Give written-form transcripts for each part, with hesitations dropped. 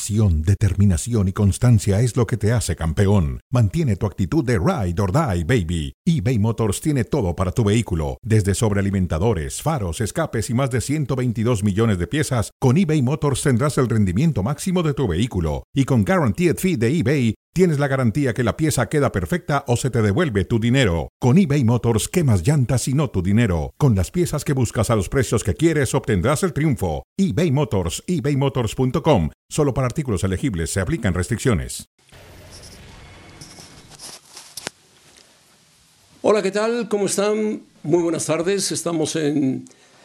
Pasión, determinación y constancia es lo que te hace campeón. Mantiene tu actitud de ride or die, baby. eBay Motors tiene todo para tu vehículo, desde sobrealimentadores, faros, escapes y más de 122 millones de piezas. Con eBay Motors tendrás el rendimiento máximo de tu vehículo. Y con Guaranteed Fee de eBay, tienes la garantía que la pieza queda perfecta o se te devuelve tu dinero. Con eBay Motors, quemas llantas y no tu dinero. Con las piezas que buscas a los precios que quieres, obtendrás el triunfo. eBay Motors, ebaymotors.com. Solo para artículos elegibles se aplican restricciones. Hola, ¿qué tal? ¿Cómo están? Muy buenas tardes. Estamos en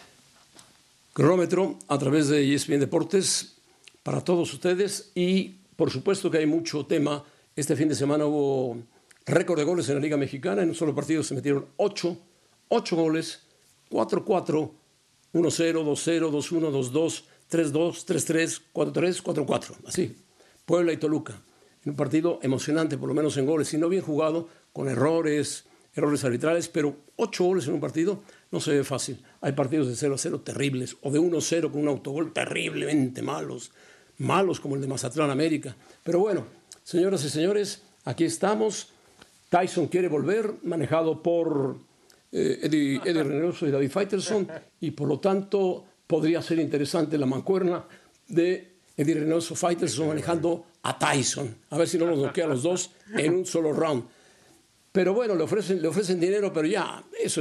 Cronómetro a través de ESPN Deportes para todos ustedes y por supuesto que hay mucho tema. Este fin de semana hubo récord de goles en la Liga Mexicana. En un solo partido se metieron 8 goles, 4-4, 1-0, 2-0, 2-1, 2-2, 3-2, 3-3, 4-3, 4-4. Así, Puebla y Toluca. En un partido emocionante, por lo menos en goles, y no bien jugado, con errores arbitrales, pero 8 goles en un partido no se ve fácil. Hay partidos de 0-0 terribles, o de 1-0 con un autogol terriblemente malos como el de Mazatlán América. Pero bueno, señoras y señores, aquí estamos. Tyson quiere volver, manejado por Eddie Reynoso y David Faitelson, y por lo tanto podría ser interesante la mancuerna de Eddie Reynoso, Faitelson manejando a Tyson. A ver si no los noquea a los dos en un solo round. Pero bueno, le ofrecen dinero, pero ya, eso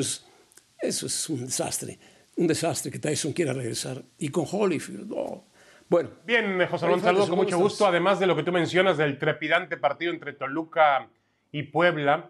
es un desastre. Un desastre que Tyson quiera regresar. Y con Holyfield, oh. Bueno. Bien, José Ramón, saludos con mucho gusto. Además de lo que tú mencionas del trepidante partido entre Toluca y Puebla,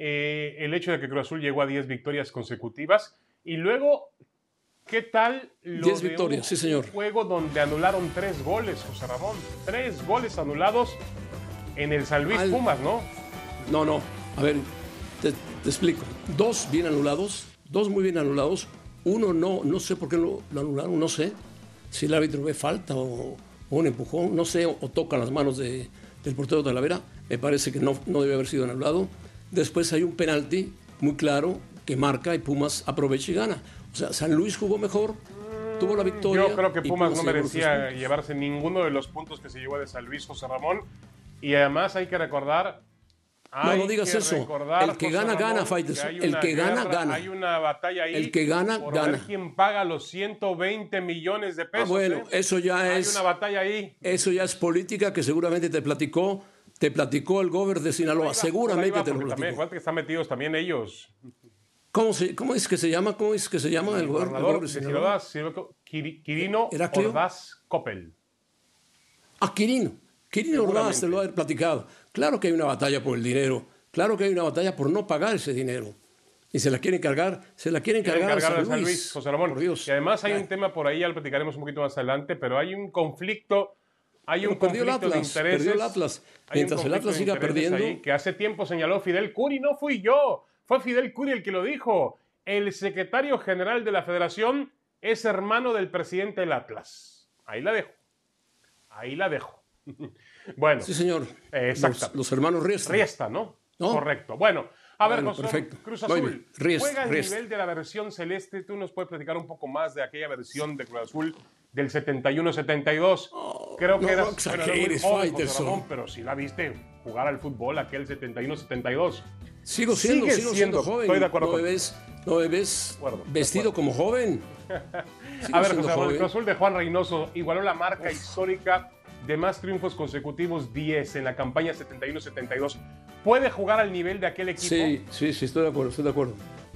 el hecho de que Cruz Azul llegó a 10 victorias consecutivas. Y luego, ¿qué tal lo 10 victorias, sí, señor. Un juego donde anularon 3 goles, José Ramón? 3 goles anulados en el San Luis Pumas, ¿no? No. A ver, te explico. 2 bien anulados, 2 muy bien anulados. Uno no sé por qué lo anularon, no sé. Si el árbitro ve falta o un empujón, no sé, o toca las manos del portero Talavera, me parece que no debe haber sido anulado. Después hay un penalti muy claro que marca y Pumas aprovecha y gana. O sea, San Luis jugó mejor, tuvo la victoria. Yo creo que Pumas no merecía llevarse ninguno de los puntos que se llevó de San Luis, José Ramón. Y además hay que recordar... No digas eso. El que gana, gana, Fighters. El que gana, gana. Hay una batalla ahí. El que gana, por gana. ver quién paga los 120 millones de pesos. Bueno, eso ya es... Hay una batalla ahí. Eso ya es política que seguramente te platicó el gober de Sinaloa. Seguramente te lo platicó. Igual que están metidos también ellos. ¿Cómo es que se llama? ¿Cómo es que se llama el gobernador de Sinaloa? Quirino Ordaz Coppel. Quirino Ordaz te lo ha platicado. Claro que hay una batalla por el dinero. Claro que hay una batalla por no pagar ese dinero. Y se la quieren cargar a San Luis, José Ramón. Por Dios. Y además hay un tema por ahí, ya lo platicaremos un poquito más adelante, pero hay un conflicto. Hay un conflicto de intereses. Perdió el Atlas. Mientras el Atlas siga perdiendo. Ahí, que hace tiempo señaló Fidel Curi, no fui yo. Fue Fidel Curi el que lo dijo. El secretario general de la federación es hermano del presidente del Atlas. Ahí la dejo. Bueno. Sí, señor. Exacto. Los hermanos Riesta. ¿No? Correcto. Bueno, a ver, José, perfecto. Cruz Azul juega al Riesta. nivel de la versión celeste. Tú nos puedes platicar un poco más de aquella versión de Cruz Azul del 71-72. Creo que eras muy joven, José Ramón, pero sí la viste jugar al fútbol aquel 71-72. Sigo siendo joven. Estoy de acuerdo. No me ves vestido como joven. A ver, José Ramón, el Cruz Azul de Juan Reynoso igualó la marca histórica de más triunfos consecutivos, 10 en la campaña 71-72. ¿Puede jugar al nivel de aquel equipo? Sí, estoy de acuerdo.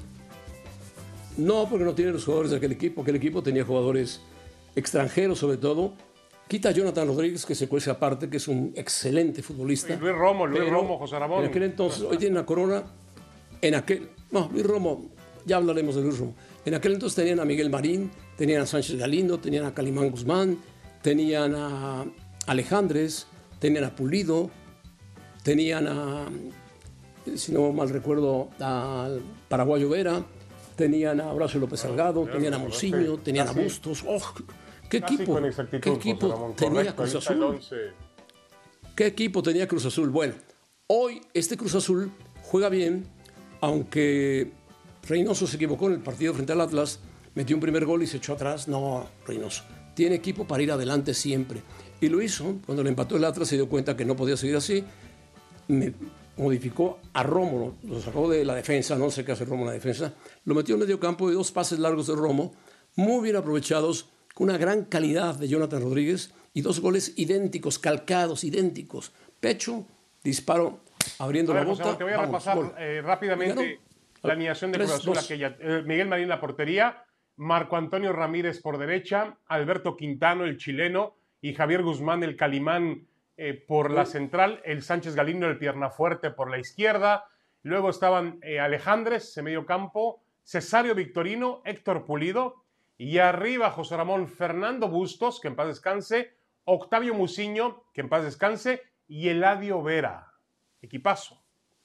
No, porque no tiene los jugadores de aquel equipo. Aquel equipo tenía jugadores extranjeros, sobre todo. Quita a Jonathan Rodríguez, que se cuece aparte, que es un excelente futbolista. Y Luis Romo, José Ramón. En aquel entonces, hoy tiene la corona. Luis Romo, ya hablaremos de Luis Romo. En aquel entonces tenían a Miguel Marín, tenían a Sánchez Galindo, tenían a Calimán Guzmán, tenían a Alejandres, tenían a Pulido, tenían a, si no mal recuerdo, al paraguayo Vera, tenían a Horacio López Salgado, tenían a Mousinho, tenían a Bustos. ¡Oh! ¿Qué equipo tenía Cruz Azul? ¿Qué equipo tenía Cruz Azul? Bueno, hoy este Cruz Azul juega bien, aunque Reynoso se equivocó en el partido frente al Atlas, metió un primer gol y se echó atrás. No, Reynoso. tiene equipo para ir adelante siempre. Y lo hizo. Cuando le empató el Atlas se dio cuenta que no podía seguir así. Modificó a Romo, lo sacó de la defensa, no sé qué hace Romo en la defensa, lo metió en medio campo y 2 pases largos de Romo, muy bien aprovechados, con una gran calidad de Jonathan Rodríguez y 2 goles idénticos, calcados, idénticos. Pecho, disparo, abriendo la bota. José, te voy a repasar rápidamente la alineación de Cruz Azul. Miguel Marín en la portería, Marco Antonio Ramírez por derecha, Alberto Quintano, el chileno, y Javier Guzmán, el Calimán, por la central, el Sánchez Galindo, el pierna fuerte, por la izquierda. Luego estaban Alejandres en medio campo, Cesario Victorino, Héctor Pulido, y arriba José Ramón, Fernando Bustos, que en paz descanse, Octavio Muciño, que en paz descanse, y Eladio Vera. Equipazo.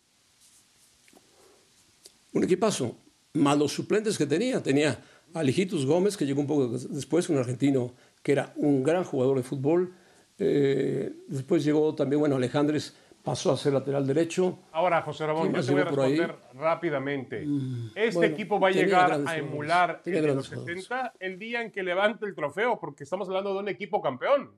Un equipazo, más los suplentes que tenía. Tenía a Lijitos Gómez, que llegó un poco después, un argentino que era un gran jugador de fútbol. Después llegó también, Alejandres pasó a ser lateral derecho. Ahora, José Ramón, yo te voy a responder rápidamente. Equipo va a llegar a emular en los 70 el día en que levante el trofeo, porque estamos hablando de un equipo campeón.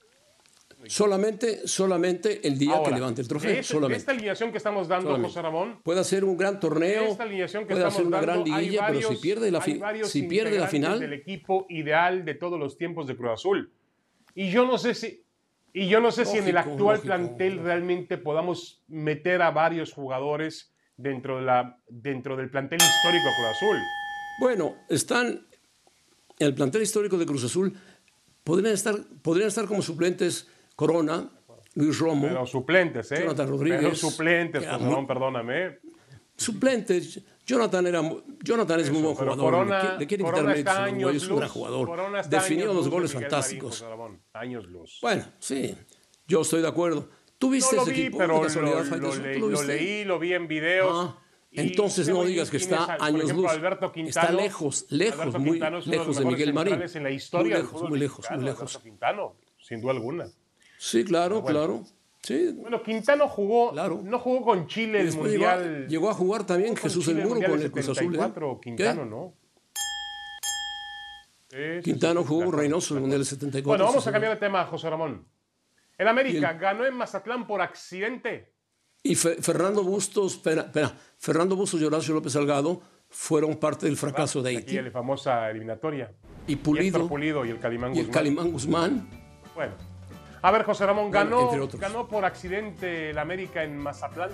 Solamente el día que levante el trofeo. Esta alineación que estamos dando, José Ramón, puede hacer un gran torneo, puede hacer una gran liguilla, pero si pierde la final, del equipo ideal de todos los tiempos de Cruz Azul. Y yo no sé si en el actual plantel realmente podamos meter a varios jugadores dentro del plantel histórico de Cruz Azul. Bueno, están en el plantel histórico de Cruz Azul, podrían estar como suplentes Corona, Luis Romo. Pero suplentes, Jonathan Rodríguez. Pero suplentes, perdóname. Suplentes. Jonathan es muy buen jugador. Corona, le quiere quitar mérito, es un gran jugador. Definió los goles fantásticos. Años luz. Bueno, sí, yo estoy de acuerdo. ¿Tú viste no ese equipo? Pero lo vi en videos. Entonces no digas que está años luz. Está lejos, muy lejos de Miguel Marín. En la historia muy lejos. Alberto Quintano, sin duda alguna. Sí, claro. Sí. Bueno, Quintano no jugó con Chile el Mundial. Llegó a jugar también Jesús el Muro con el Cruz Azul. Quintano, ¿no? Quintano jugó con Reynoso en el Mundial del 74. Bueno, vamos a cambiar de tema, José Ramón. El América ganó en Mazatlán por accidente. Y Fernando Bustos y Horacio López Salgado fueron parte del fracaso de Haití. Aquí la famosa eliminatoria. Y Pulido y el Calimán Guzmán. Bueno. A ver, José Ramón, ganó por accidente el América en Mazatlán.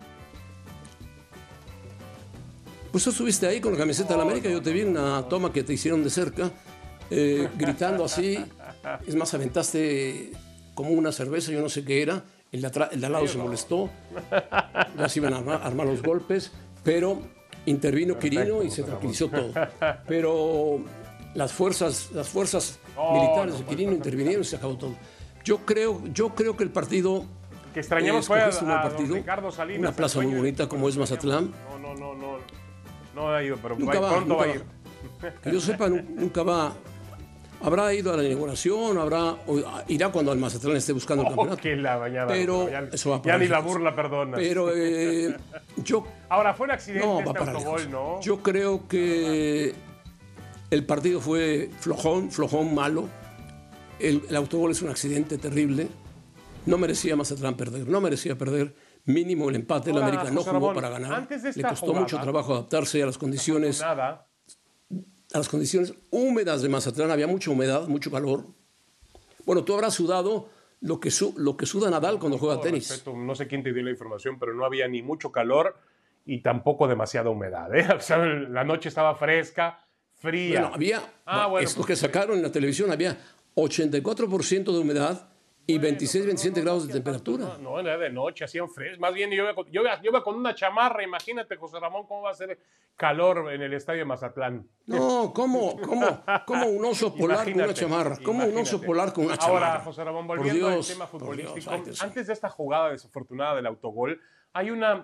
Pues tú estuviste ahí con la camiseta del América. Yo te vi en una toma que te hicieron de cerca, gritando así. Es más, aventaste como una cerveza, yo no sé qué era. El de al lado se molestó. Ya se iban a armar los golpes, pero intervino Quirino y se tranquilizó todo. Pero las fuerzas militares de Quirino intervinieron y se acabó todo. Yo creo que el partido que extrañamos fue a Ricardo Salinas, una plaza muy bonita como es Mazatlán. No ha ido, pero pronto va a ir. Que yo sepa, nunca va. Habrá ido a la inauguración, irá cuando el Mazatlán esté buscando el campeonato. Pero eso va ya ni la burla perdona. Pero ahora fue un accidente autogol, ¿no? Yo creo que el partido fue flojón, malo. El autogol es un accidente terrible. No merecía Mazatlán perder. Mínimo el empate. El América no jugó para ganar. Le costó mucho trabajo adaptarse a las condiciones. A las condiciones húmedas de Mazatlán. Había mucha humedad, mucho calor. Bueno, tú habrás sudado lo que suda Nadal cuando juega tenis. Respeto, no sé quién te dio la información, pero no había ni mucho calor y tampoco demasiada humedad. O sea, la noche estaba fresca, fría. Bueno, había esto que sacaron en la televisión, había 84% de humedad y 27 grados de temperatura. No, era de noche, hacían fresco. Más bien yo iba con una chamarra. Imagínate, José Ramón, cómo va a ser calor en el estadio de Mazatlán. No, ¿cómo un oso polar con una chamarra? ¿Cómo un oso polar con una chamarra? Ahora, José Ramón, volviendo al tema futbolístico, antes de esta jugada desafortunada del autogol, hay una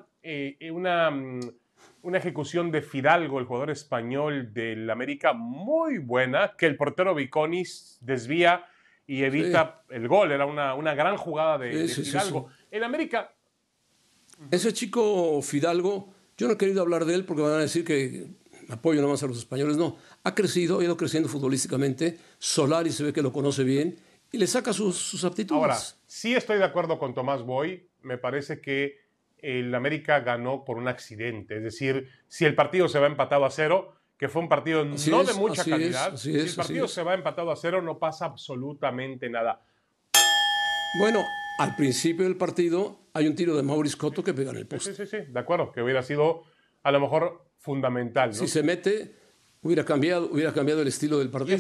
ejecución de Fidalgo, el jugador español del América, muy buena, que el portero Viconis desvía y evita el gol. Era una gran jugada de Fidalgo. El América... Ese chico Fidalgo, yo no he querido hablar de él porque van a decir que apoyo nomás a los españoles, no. Ha crecido, ha ido creciendo futbolísticamente. Solari se ve que lo conoce bien y le saca sus aptitudes. Ahora, sí estoy de acuerdo con Tomás Boy. Me parece que el América ganó por un accidente. Es decir, si el partido se va empatado a 0, que fue un partido de mucha calidad, si el partido se va empatado a 0, no pasa absolutamente nada. Bueno, al principio del partido hay un tiro de Maurice Cotto que pega en el poste. Sí, de acuerdo, que hubiera sido a lo mejor fundamental, ¿no? Si se mete, hubiera cambiado el estilo del partido.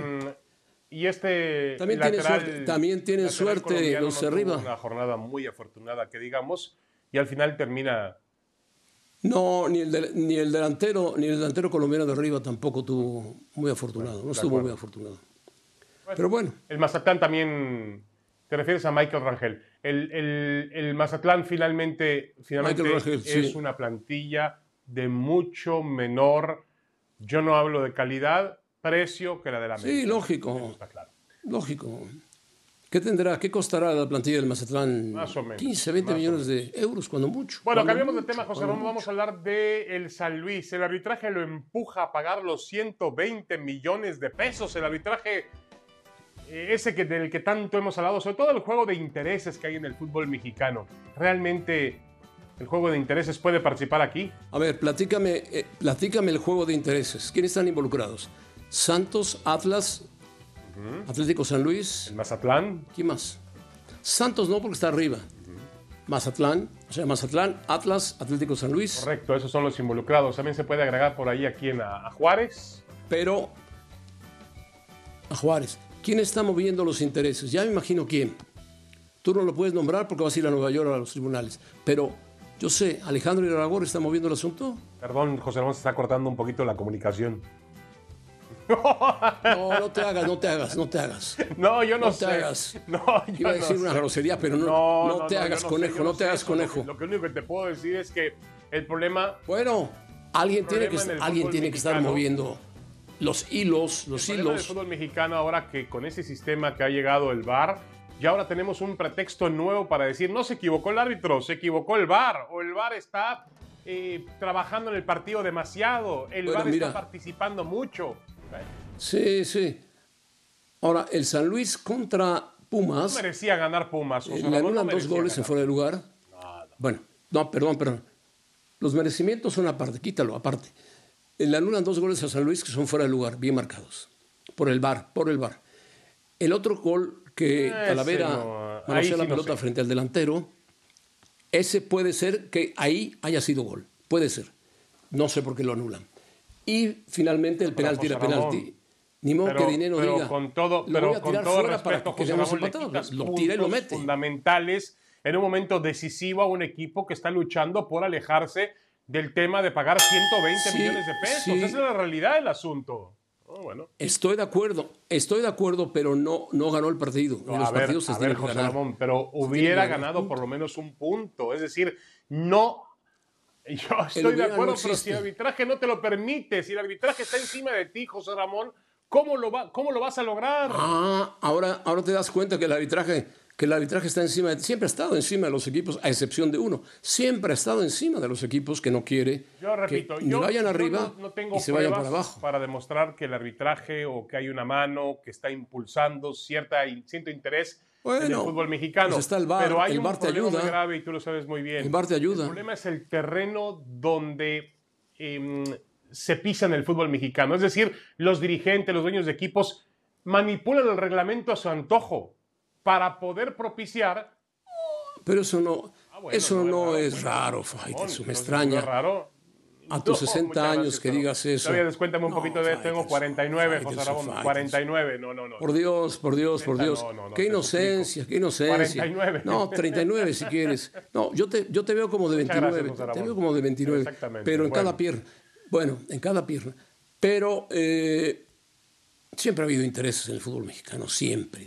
También lateral, tienen suerte los de arriba. Una jornada muy afortunada, que digamos, y al final termina. No, ni el delantero colombiano de arriba tampoco tuvo muy afortunado. No estuvo muy afortunado. Pero bueno. El Mazatlán también. ¿Te refieres a Michael Rangel? El Mazatlán finalmente Rangel, es una plantilla de mucho menor, yo no hablo de calidad, precio que la de la América. Sí, lógico. Está claro. Lógico. ¿Qué costará la plantilla del Mazatlán? Más o menos. 15, 20 millones de euros, cuando mucho. Bueno, cambiamos de tema, José Ramón. Vamos a hablar del San Luis. El arbitraje lo empuja a pagar los 120 millones de pesos. El arbitraje del que tanto hemos hablado, sobre todo el juego de intereses que hay en el fútbol mexicano. ¿Realmente el juego de intereses puede participar aquí? A ver, platícame el juego de intereses. ¿Quiénes están involucrados? Santos, Atlas, Atlético San Luis. El Mazatlán. ¿Quién más? Santos no, porque está arriba. Mazatlán, Atlas, Atlético San Luis. Correcto, esos son los involucrados. También se puede agregar por ahí a Juárez. Pero a Juárez. ¿Quién está moviendo los intereses? Ya me imagino quién. Tú no lo puedes nombrar porque vas a ir a Nueva York a los tribunales. Pero yo sé, Alejandro Irarrágorri está moviendo el asunto. Perdón, José Ramón, se está cortando un poquito la comunicación. No te hagas. No, yo no sé. No te hagas. No, yo iba a decir una grosería, pero no te hagas conejo, no te hagas conejo. Lo único que te puedo decir es que el problema... Bueno, alguien tiene que estar moviendo los hilos. El problema del fútbol mexicano ahora que con ese sistema que ha llegado el VAR, y ahora tenemos un pretexto nuevo para decir, no se equivocó el árbitro, se equivocó el VAR, o el VAR está trabajando en el partido demasiado, el VAR está participando mucho. Sí. Ahora, el San Luis contra Pumas. No merecía ganar Pumas. Le anulan 2 goles en fuera de lugar. Bueno, perdón. Los merecimientos son aparte, quítalo, aparte. Le anulan 2 goles a San Luis que son fuera de lugar, bien marcados. Por el VAR. El otro gol que Talavera manosea la pelota frente al delantero, ese puede ser que ahí haya sido gol. Puede ser. No sé por qué lo anulan. Y finalmente el penalti era penalti. Ni modo que Dinero diga, con todo respeto, José Ramón, le quitas lo tira y lo mete. Fundamentales en un momento decisivo a un equipo que está luchando por alejarse del tema de pagar 120 millones de pesos. Esa es la realidad del asunto. Bueno. Estoy de acuerdo, pero no ganó el partido. Los partidos se tienen que ganar. Ramón, pero hubiera ganado por lo menos un punto. Es decir, no... Yo estoy de acuerdo, pero si el arbitraje no te lo permite, si el arbitraje está encima de ti, José Ramón, ¿cómo lo vas a lograr? Ahora te das cuenta que el arbitraje está encima de ti. Siempre ha estado encima de los equipos, a excepción de uno. Siempre ha estado encima de los equipos que no quiere que vayan arriba no tengo y se vayan para abajo. Para demostrar que el arbitraje o que hay una mano que está impulsando cierto interés en el fútbol mexicano. Pues está el VAR, pero hay un VAR te problema ayuda. muy grave y tú lo sabes muy bien. El VAR te ayuda. El problema es el terreno donde se pisa en el fútbol mexicano. Es decir, los dirigentes, los dueños de equipos manipulan el reglamento a su antojo para poder propiciar. Pero eso no es raro, eso me extraña. ¿No es raro? A tus 60 años que digas eso. Todavía descuéntame un poquito de... Tengo 49, José Ramón. 49, no. Por Dios. Qué inocencia. 49. No, 39 si quieres. No, yo te veo como de 29. Gracias, te veo como de 29. Exactamente. Pero en cada pierna. Bueno, en cada pierna. Pero siempre ha habido intereses en el fútbol mexicano. Siempre.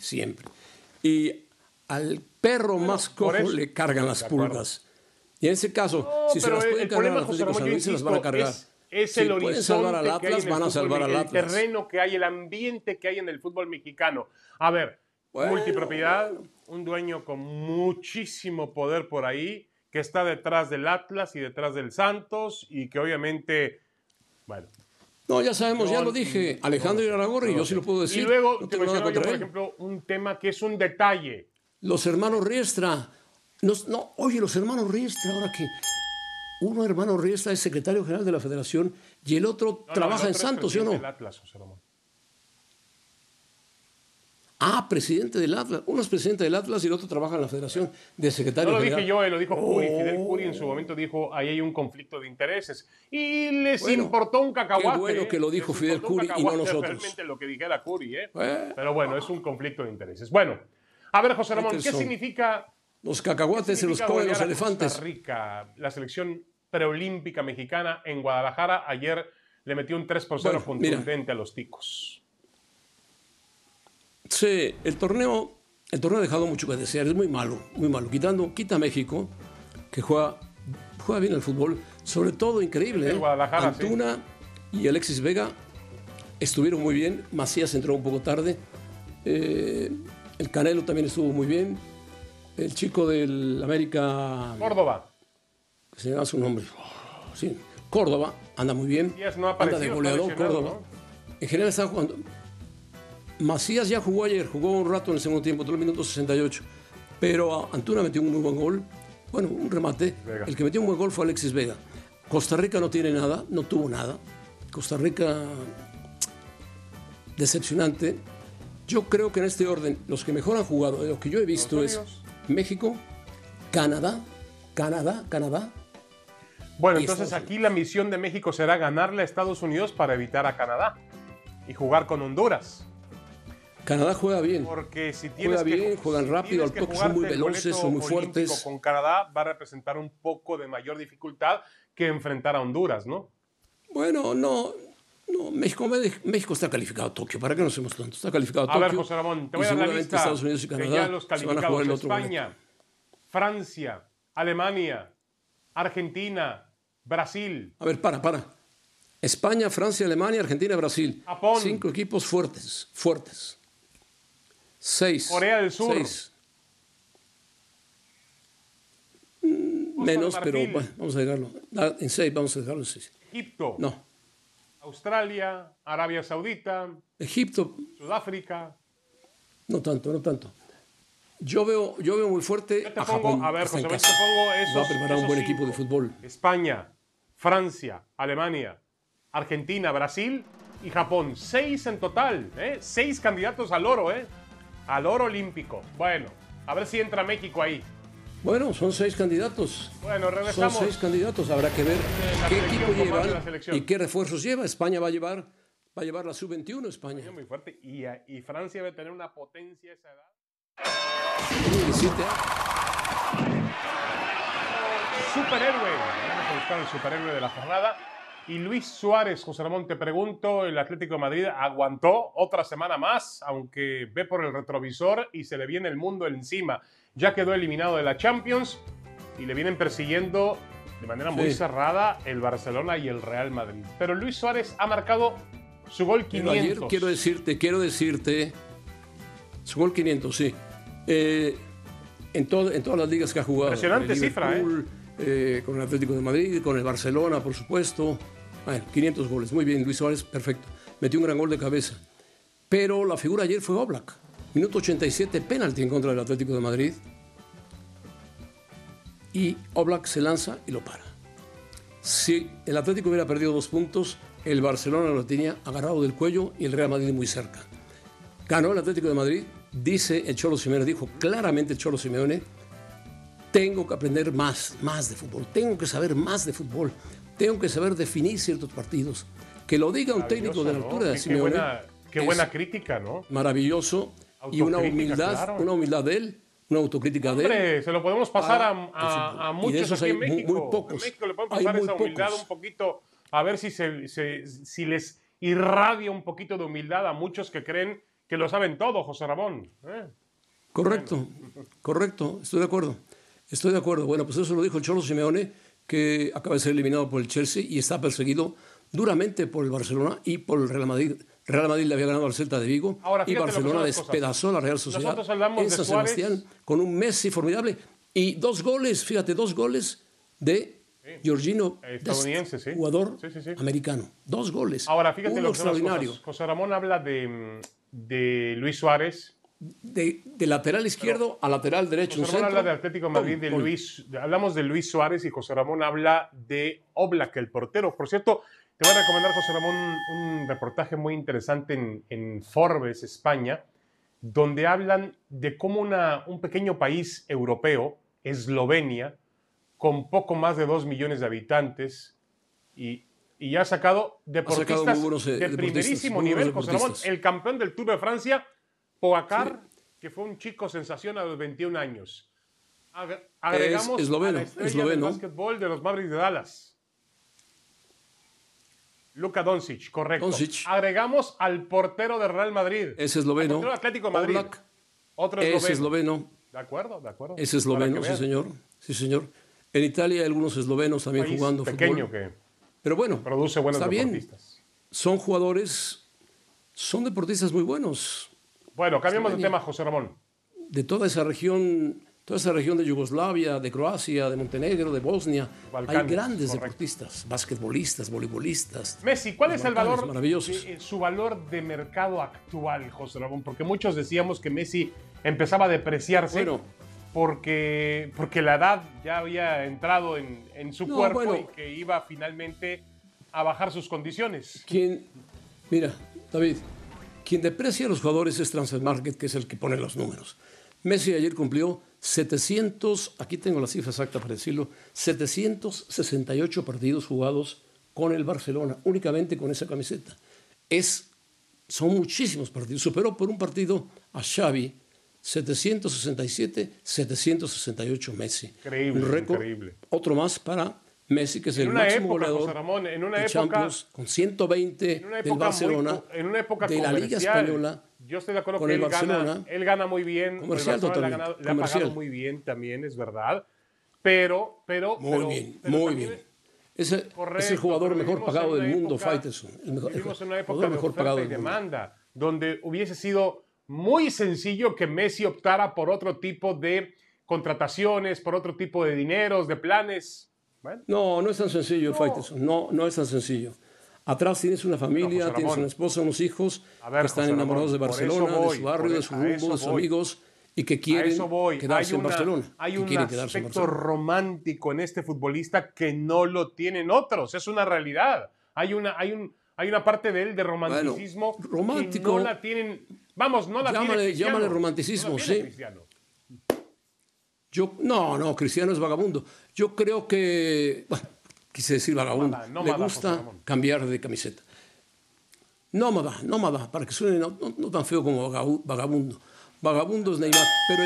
Y al perro más cojo le cargan las pulgas. Y en ese caso, si se las pueden cargar al Atlético San Luis, se las van a cargar. Es el horizonte pueden salvar al Atlas, van a salvar al Atlas. El terreno que hay, el ambiente que hay en el fútbol mexicano. A ver, multipropiedad, un dueño con muchísimo poder por ahí, que está detrás del Atlas y detrás del Santos, y que obviamente, No, ya sabemos, ya lo dije. Alejandro Irarrágorri, yo sí lo puedo decir. Y luego, no te tengo nada menciono yo, contra por él. ejemplo, un tema que es un detalle. Los hermanos Riestra. Oye, los hermanos Riestra, ahora que uno hermano Riestra es secretario general de la Federación y el otro trabaja en Santos, ¿sí o no? El Atlas, José Ramón. Presidente del Atlas. Uno es presidente del Atlas y el otro trabaja en la Federación de secretario No lo general. dije yo, lo dijo Curi. Fidel Curi en su momento dijo, ahí hay un conflicto de intereses. Y les importó un cacahuate. Qué bueno que lo dijo Fidel Curi y no nosotros. Realmente lo que dijera Curi, Pero bueno, es un conflicto de intereses. Bueno, a ver, José Ramón, ¿qué significa? Los cacahuates se los comen los elefantes. Costa Rica, la selección preolímpica mexicana en Guadalajara, ayer le metió un 3-0 contundente a los ticos. Sí, el torneo ha dejado mucho que desear, es muy malo, muy malo. Quita a México, que juega bien el fútbol, sobre todo increíble. Antuna y Alexis Vega estuvieron muy bien, Macías entró un poco tarde, el Canelo también estuvo muy bien, el chico del América... Córdoba. Se llama su nombre. Sí, Córdoba anda muy bien, anda de goleador Córdoba. ¿No? En general están jugando... Macías ya jugó ayer, jugó un rato en el segundo tiempo, 3 minutos 68. Pero Antuna metió un muy buen gol. Bueno, un remate. Vega. El que metió un buen gol fue Alexis Vega. Costa Rica no tiene nada, no tuvo nada. Costa Rica, decepcionante. Yo creo que en este orden, los que mejor han jugado, de lo que yo he visto es México, Canadá. Bueno, entonces aquí la misión de México será ganarle a Estados Unidos para evitar a Canadá y jugar con Honduras. Canadá juega bien. Porque si juegan rápido, al toque, son muy veloces, son muy fuertes. Con Canadá va a representar un poco de mayor dificultad que enfrentar a Honduras, ¿no? Bueno, no. México está calificado a Tokio. ¿Para qué no hacemos tanto? Está calificado a Tokio. A ver, José Ramón, te voy a dar la lista Estados Unidos y Canadá se van a jugar el otro España, Francia, Alemania, Argentina, Brasil. A ver, para. España, Francia, Alemania, Argentina, Brasil. Japón. 5 equipos fuertes. 6. Corea del Sur. 6. Menos, pero bueno, vamos a dejarlo. En 6, vamos a dejarlo en 6. Egipto. No. Australia, Arabia Saudita. Egipto. Sudáfrica. No tanto. Yo veo muy fuerte a Japón. A ver, José, te pongo esos. Va a preparar un buen equipo de fútbol. España, Francia, Alemania, Argentina, Brasil y Japón. 6 en total, 6 candidatos al oro, al oro olímpico. Bueno, a ver si entra México ahí. Bueno, son 6 candidatos. Bueno, regresamos. Son 6 candidatos. Habrá que ver qué equipo llevan y qué refuerzos lleva. España va a llevar la sub-21. España. Muy fuerte. Y Francia debe tener una potencia a esa edad. Superhéroe. Vamos a buscar el superhéroe de la jornada. Y Luis Suárez, José Ramón, te pregunto, el Atlético de Madrid aguantó otra semana más, aunque ve por el retrovisor y se le viene el mundo encima. Ya quedó eliminado de la Champions y le vienen persiguiendo de manera muy cerrada el Barcelona y el Real Madrid. Pero Luis Suárez ha marcado su gol 500. Ayer quiero decirte, su gol 500, sí. En todas las ligas que ha jugado. Impresionante cifra, con el Atlético de Madrid, con el Barcelona, por supuesto. Bueno, 500 goles. Muy bien, Luis Suárez, perfecto. Metió un gran gol de cabeza. Pero la figura ayer fue Oblak. Minuto 87, penalti en contra del Atlético de Madrid. Y Oblak se lanza y lo para. Si el Atlético hubiera perdido 2 puntos, el Barcelona lo tenía agarrado del cuello y el Real Madrid muy cerca. Ganó el Atlético de Madrid, dice el Cholo Simeone, dijo claramente el Cholo Simeone: tengo que aprender más de fútbol, tengo que saber más de fútbol, tengo que saber definir ciertos partidos. Que lo diga un técnico de la altura de Simeone. Qué buena crítica, ¿no? Maravilloso. Y una humildad, claro. Una humildad de él, una autocrítica de él. Se lo podemos pasar a muchos aquí en México. Muy pocos. En México le podemos pasar esa humildad un poquito, a ver si les irradia un poquito de humildad a muchos que creen que lo saben todo, José Ramón. Correcto, estoy de acuerdo. Bueno, pues eso lo dijo el Cholo Simeone, que acaba de ser eliminado por el Chelsea y está perseguido duramente por el Barcelona y por el Real Madrid. Real Madrid le había ganado al Celta de Vigo. Ahora, y Barcelona despedazó a la Real Sociedad en San Sebastián con un Messi formidable y 2 goles, fíjate, 2 goles de Georgino, estadounidense, sí. Jugador sí. americano. 2 goles. Ahora, fíjate uno lo que son las extraordinario. cosas. José Ramón habla de Luis Suárez. De lateral izquierdo a lateral derecho. José Ramón habla de Atlético de Madrid, hablamos de Luis Suárez y José Ramón habla de Oblak, el portero. Por cierto, te voy a recomendar, José Ramón, un reportaje muy interesante en Forbes, España, donde hablan de cómo un pequeño país europeo, Eslovenia, con poco más de 2 millones de habitantes, y ya ha sacado deportistas de primerísimo nivel. José Ramón, el campeón del Tour de Francia, Pogacar, que fue un chico sensación a los 21 años. Agregamos a la estrella del básquetbol de los Mavericks de Dallas, Luka Doncic, correcto. Agregamos al portero de Real Madrid. Es esloveno. Al portero de Atlético de Madrid. Oblak, otro es esloveno. De acuerdo. Es esloveno, sí señor. En Italia hay algunos eslovenos también jugando pequeño fútbol. Pero bueno, produce buenos deportistas. Son jugadores, son deportistas muy buenos. Bueno, cambiamos de tema, José Ramón. De toda esa región de Yugoslavia, de Croacia, de Montenegro, de Bosnia, Balcanes, hay grandes deportistas, basquetbolistas, voleibolistas. Messi, ¿cuál es el valor, su valor de mercado actual, José Ramón? Porque muchos decíamos que Messi empezaba a depreciarse porque la edad ya había entrado en su cuerpo y que iba finalmente a bajar sus condiciones. Mira, David, quien deprecia a los jugadores es Transfer Market, que es el que pone los números. Messi ayer cumplió 700, aquí tengo la cifra exacta para decirlo, 768 partidos jugados con el Barcelona, únicamente con esa camiseta. Son muchísimos partidos. Superó por un partido a Xavi, 768 Messi. Increíble, un récord, increíble. Otro más para Messi, que es el máximo goleador de Champions, con 120 del Barcelona, en una época de la Liga Española. Yo estoy de acuerdo con que él gana muy bien. Comercial, le ha pagado muy bien también, es verdad. Pero muy bien. Es el jugador mejor pagado del mundo, Faitelson. Vivimos en una época de oferta y demanda, donde hubiese sido muy sencillo que Messi optara por otro tipo de contrataciones, por otro tipo de dineros, de planes. Bueno. No es tan sencillo, Faitelson. No es tan sencillo. Atrás tienes una familia, tienes una esposa, unos hijos que están enamorados de Barcelona, de su barrio, de su rumbo, de sus amigos y que quieren quedarse en Barcelona. Hay un aspecto romántico en este futbolista que no lo tienen otros. Es una realidad. Hay una parte de él de romanticismo que no la tienen. Vamos, no la tiene Cristiano. Llámale romanticismo, sí. Cristiano es vagabundo. Yo creo que... quise decir vagabundo. Le gusta cambiar de camiseta. Nómada, para que suene no tan feo como vagabundo. Vagabundo es Neymar, pero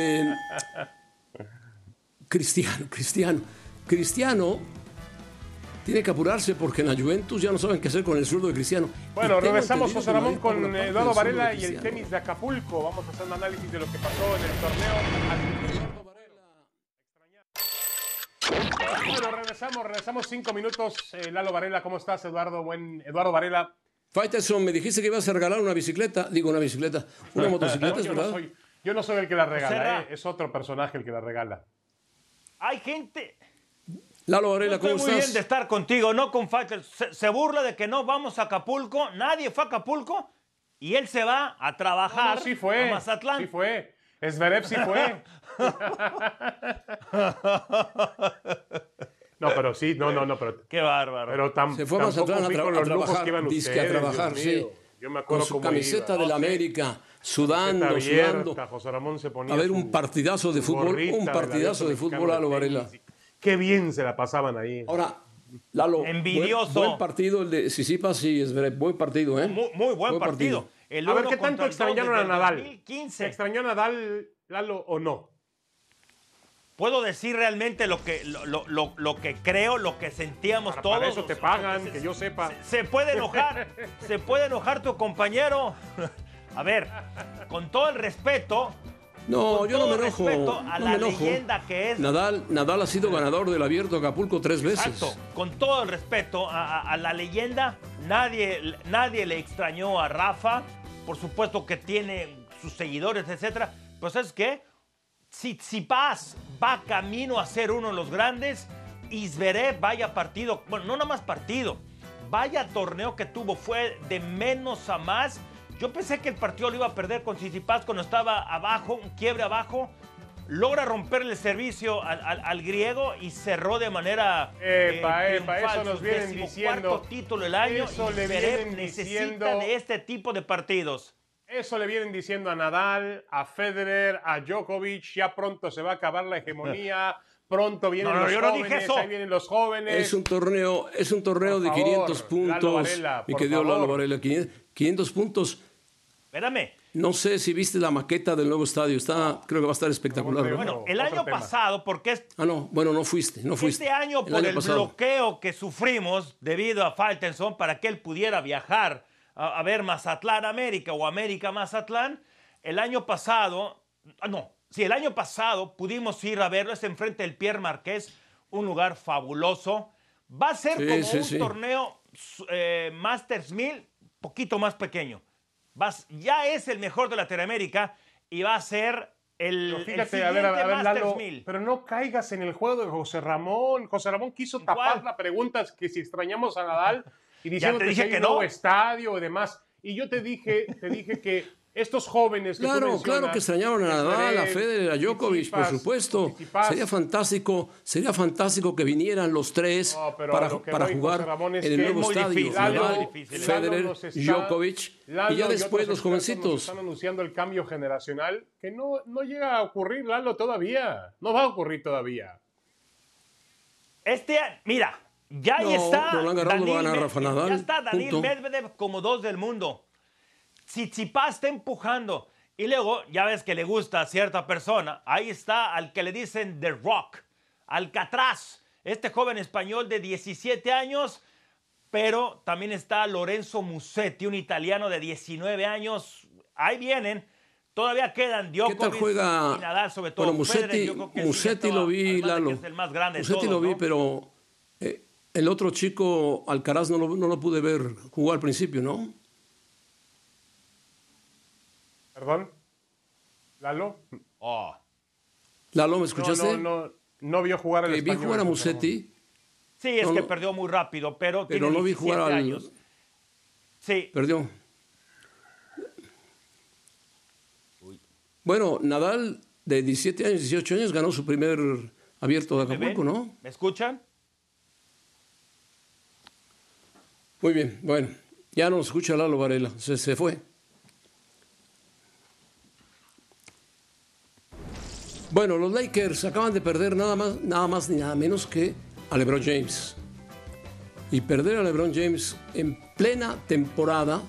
Cristiano tiene que apurarse porque en la Juventus ya no saben qué hacer con el zurdo de Cristiano. Bueno, regresamos, José Ramón, con Eduardo Varela y el tenis de Acapulco. Vamos a hacer un análisis de lo que pasó en el torneo. Bueno, regresamos 5 minutos. Lalo Varela, ¿cómo estás, Eduardo? Eduardo Varela. Faitelson, me dijiste que ibas a regalar una motocicleta, ¿verdad? Yo no soy el que la regala, es otro personaje el que la regala. Hay gente... Lalo Varela, ¿cómo estás? Muy bien de estar contigo, no con Faitelson. Se burla de que no vamos a Acapulco, nadie fue a Acapulco y él se va a trabajar sí fue, a Mazatlán. Sí fue, Zverev sí fue. No, pero sí, no, pero... Qué bárbaro. Pero se fue a Mazatlán a trabajar, que a trabajar, sí. Yo me acuerdo con su camiseta de la América, sudando. José Ramón se ponía a ver un partidazo de fútbol, Lalo Varela. Qué bien se la pasaban ahí. Ahora, Lalo, envidioso. Buen partido el de Tsitsipas y Zverev, buen partido, ¿eh? Muy buen partido. A ver, ¿qué tanto extrañaron a Nadal? 2015. ¿Extrañó a Nadal, Lalo, o no? Puedo decir realmente lo que creo, lo que sentíamos todos. Para eso te pagan, que yo sepa. Se puede enojar tu compañero. A ver, con todo el respeto. No, yo no me enojo. A la leyenda que es. Nadal ha sido ganador del Abierto Acapulco 3 veces. Exacto. Con todo el respeto a la leyenda, nadie le extrañó a Rafa. Por supuesto que tiene sus seguidores, etcétera. Pero ¿sabes qué? Si Tsitsipas va camino a ser uno de los grandes, Y Zverev, vaya partido, bueno, no nada más partido, vaya torneo que tuvo, fue de menos a más. Yo pensé que el partido lo iba a perder con Tsitsipas cuando estaba abajo, un quiebre abajo. Logra romperle el servicio al griego y cerró de manera eso nos vienen su diciendo. cuarto título del año. Eso y le Zverev vienen necesita diciendo de este tipo de partidos. Eso le vienen diciendo a Nadal, a Federer, a Djokovic. Ya pronto se va a acabar la hegemonía. Pronto vienen los yo no jóvenes. dije eso. Ahí vienen los jóvenes. Es un torneo de 500 puntos. Lalo Varela, Mi por querido favor. Lalo Varela, 500 puntos. Espérame. No sé si viste la maqueta del nuevo estadio. Creo que va a estar espectacular. Bueno, ¿verdad? Bueno, el otro año tema. pasado, porque No fuiste. este año por el bloqueo que sufrimos debido a Faitelson para que él pudiera viajar a ver Mazatlán América o América Mazatlán, el año pasado pudimos ir a verlo, es enfrente del Pierre Marqués, un lugar fabuloso. Va a ser un torneo Masters 1000, poquito más pequeño. Ya es el mejor de Latinoamérica y va a ser el Fíjate, siguiente Masters Lalo, 1000. pero no caigas en el juego de José Ramón. José Ramón quiso tapar la pregunta que si extrañamos a Nadal y diciendo que hay un nuevo estadio y demás. Y yo te dije que estos jóvenes que tú mencionas, Claro que extrañaron a Nadal, a Federer, a Djokovic, por supuesto. Sería fantástico que vinieran los tres para jugar en el nuevo estadio. Nadal, Federer, Djokovic y ya después los jovencitos. Están anunciando el cambio generacional que no llega a ocurrir, Lalo, todavía. No va a ocurrir todavía. Mira, ya está Roland Garros lo va a ganar Rafa Nadal. Ya está Daniil punto. Medvedev como 2 del mundo. Tsitsipas está empujando. Y luego, ya ves que le gusta a cierta persona. Ahí está al que le dicen The Rock, Alcatraz. Este joven español de 17 años. Pero también está Lorenzo Musetti, un italiano de 19 años. Ahí vienen. Todavía quedan Djokovic ¿Qué tal juega? y Nadal, sobre todo. Bueno, Musetti lo vi, Lalo. Es el más grande de Musetti todos, lo vi, ¿no? pero el otro chico, Alcaraz, no lo pude ver jugar al principio, ¿no? ¿Perdón? ¿Lalo? Lalo, ¿me escuchaste? No vio jugar al español. Vi jugar a Musetti. Sí, es que perdió muy rápido, pero tiene no vi 17 jugar años. Sí. Perdió. Bueno, Nadal, de 17 años, 18 años, ganó su primer abierto de Acapulco, ¿no? ¿Me escuchan? Muy bien, bueno. Ya no nos escucha Lalo Varela, se fue. Bueno, los Lakers acaban de perder nada más ni nada menos que a LeBron James. Y perder a LeBron James en plena temporada,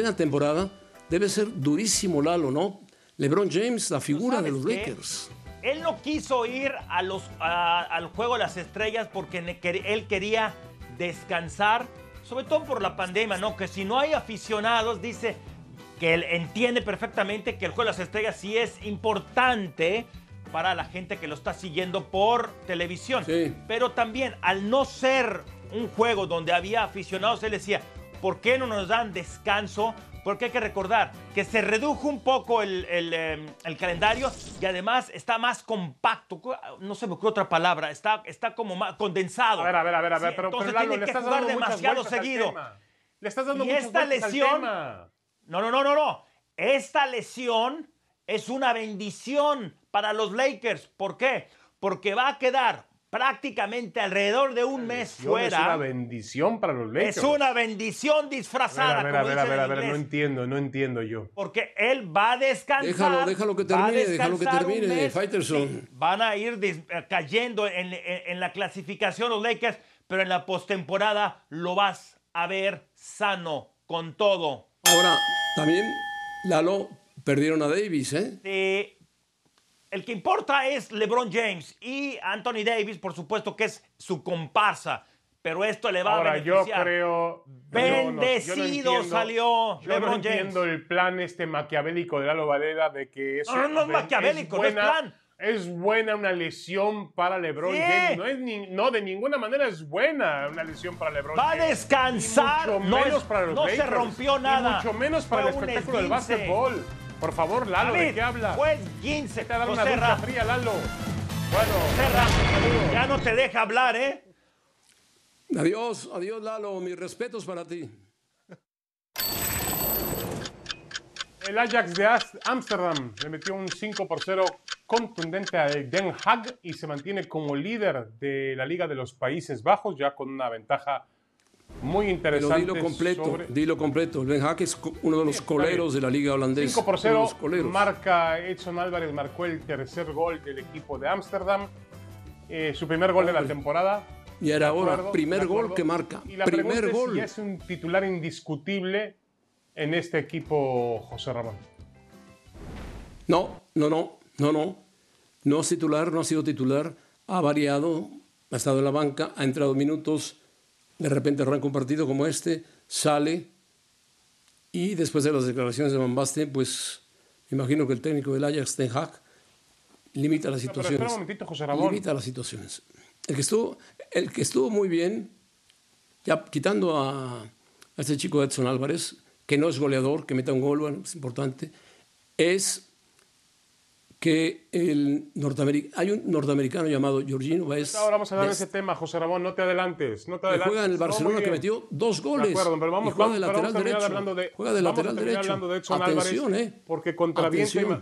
debe ser durísimo, Lalo, ¿no? LeBron James, la figura de los Lakers. Él no quiso ir al Juego de las Estrellas porque él quería descansar, sobre todo por la pandemia, ¿no? Que si no hay aficionados, dice que él entiende perfectamente que el Juego de las Estrellas sí es importante para la gente que lo está siguiendo por televisión. Sí. Pero también, al no ser un juego donde había aficionados, él decía, ¿por qué no nos dan descanso? Porque hay que recordar que se redujo un poco el calendario y además está más compacto. No se me ocurre otra palabra. Está como más condensado. A ver. Sí, Pero entonces Lalo, tiene le que estás jugar dando muchas demasiado vueltas al seguido. tema. Le estás dando Y muchas esta vueltas lesión... al tema. No. Esta lesión es una bendición para los Lakers. ¿Por qué? Porque va a quedar prácticamente alrededor de un mes fuera. Es una bendición para los Lakers. Es una bendición disfrazada, A ver, en inglés. no entiendo yo. Porque él va a descansar. Déjalo que termine, Faitelson. Sí, van a ir cayendo en la clasificación los Lakers, pero en la postemporada lo vas a ver sano, con todo. Ahora, también, Lalo, perdieron a Davis, ¿eh? El que importa es LeBron James y Anthony Davis, por supuesto que es su comparsa, pero esto le va a beneficiar. Yo creo... Bendecido salió LeBron James. Yo no entiendo el plan maquiavélico de Lalo Varela de que... No es maquiavélico, no es plan. Es buena una lesión para LeBron James. No, de ninguna manera es buena una lesión para LeBron James. Va a descansar. Y mucho menos para los Lakers. Se rompió nada. Y mucho menos para el espectáculo del básquetbol. Por favor, Lalo, ¿de qué hablas? Pues 15. Te da una ducha fría, Lalo. Bueno, Serra, ya no te deja hablar, ¿eh? Adiós, adiós Lalo, mis respetos para ti. El Ajax de Ámsterdam le metió un 5-0 contundente al Den Haag y se mantiene como líder de la Liga de los Países Bajos, ya con una ventaja muy interesante. Pero dilo completo. El Den Haag es uno de los coleros de la Liga holandesa. 5-0, marca Edson Álvarez, marcó el tercer gol del equipo de Ámsterdam, su primer gol de la temporada. Y era ahora, primer gol que marca. Y la primer gol. Es si es un titular indiscutible en este equipo, José Ramón. No. No es titular, no ha sido titular. Ha variado, ha estado en la banca, ha entrado minutos. De repente arranca un partido como este, sale. Y después de las declaraciones de Van Basten, pues me imagino que el técnico del Ajax, Den Haag, limita las situaciones. Pero espera un momentito, José Ramón. Limita las situaciones. El que estuvo muy bien, ya quitando a este chico Edson Álvarez, que no es goleador, que meta un gol, bueno, es importante, es que hay un norteamericano llamado Georginio Baez. Ahora vamos a hablar de ese tema, José Ramón, no te adelantes. Que juega en el Barcelona, que metió 2 goles. De acuerdo, pero vamos, juega de lateral derecho. Juega de lateral derecho. Hablando de Edson Álvarez, porque contra viento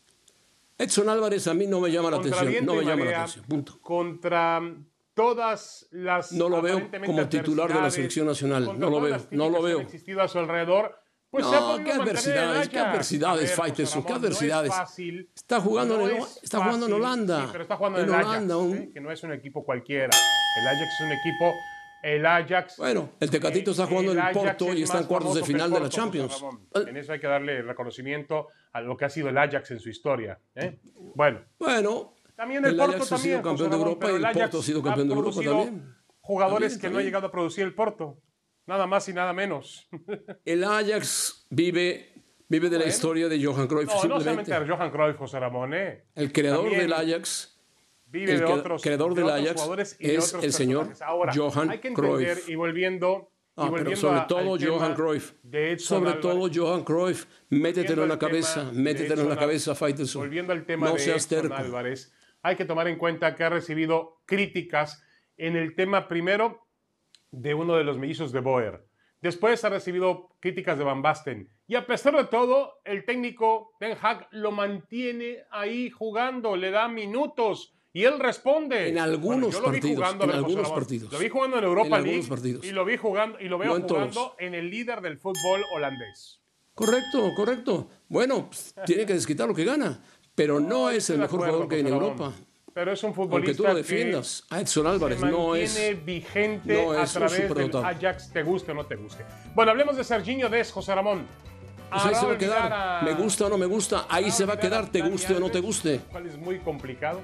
Edson Álvarez a mí no me llama la atención. No me llama la atención. Punto. Contra todas las. No lo veo como titular de la selección nacional. No lo veo. No lo veo. Han existido a su alrededor. Pues no, qué adversidades, Faitelson, qué adversidades. No es fácil, está jugando en Holanda. Sí, pero está jugando en Ajax, que no es un equipo cualquiera. El Ajax es un equipo. El Ajax. Bueno, el Tecatito está jugando en el Porto y está en cuartos de final de la Champions. En eso hay que darle reconocimiento a lo que ha sido el Ajax en su historia. Bueno. También el Porto Ajax ha sido campeón de Europa y el Porto ha sido campeón de Europa también. Jugadores que no ha llegado a producir el Porto. Nada más y nada menos. El Ajax vive de la historia de Johan Cruyff. No solamente de Johan Cruyff, José Ramón. El creador del Ajax, vive de otros jugadores y es el señor Johan hay que Cruyff. entender, y volviendo pero sobre todo Johan Cruyff. Sobre todo Johan Cruyff. Métetelo en la cabeza, Faitelson. Volviendo al tema de Edson Álvarez, hay que tomar en cuenta que ha recibido críticas en el tema primero de uno de los mellizos de Boer. Después ha recibido críticas de Van Basten. Y a pesar de todo, el técnico Den Haag lo mantiene ahí jugando, le da minutos y él responde. En algunos partidos. Lo vi jugando en Europa League y lo vi jugando y lo veo jugando en el líder del fútbol holandés. Correcto. Bueno, tiene que desquitar lo que gana, pero no es el mejor jugador que hay en Europa. Pero es un futbolista aunque tú lo defiendas, a Edson Álvarez no es vigente a través del Ajax, te guste o no te guste. Bueno, hablemos de Serginho Dest, José Ramón. Pues ahí se va a quedar. Me gusta o no me gusta, ahí se va a quedar, te guste o no te guste. ¿Cuál es muy complicado?